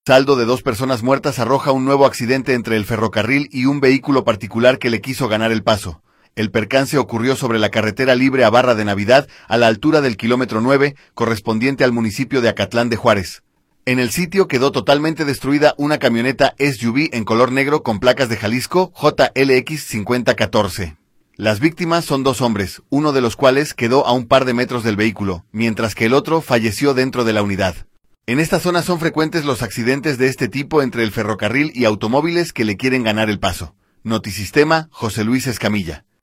Saldo de 2 personas muertas arroja un nuevo accidente entre el ferrocarril y un vehículo particular que le quiso ganar el paso. El percance ocurrió sobre la carretera libre a Barra de Navidad, a la altura del kilómetro 9, correspondiente al municipio de Acatlán de Juárez. En el sitio quedó totalmente destruida una camioneta SUV en color negro con placas de Jalisco JLX 5014. Las víctimas son 2 hombres, uno de los cuales quedó a un par de metros del vehículo, mientras que el otro falleció dentro de la unidad. En esta zona son frecuentes los accidentes de este tipo entre el ferrocarril y automóviles que le quieren ganar el paso. Notisistema, José Luis Escamilla.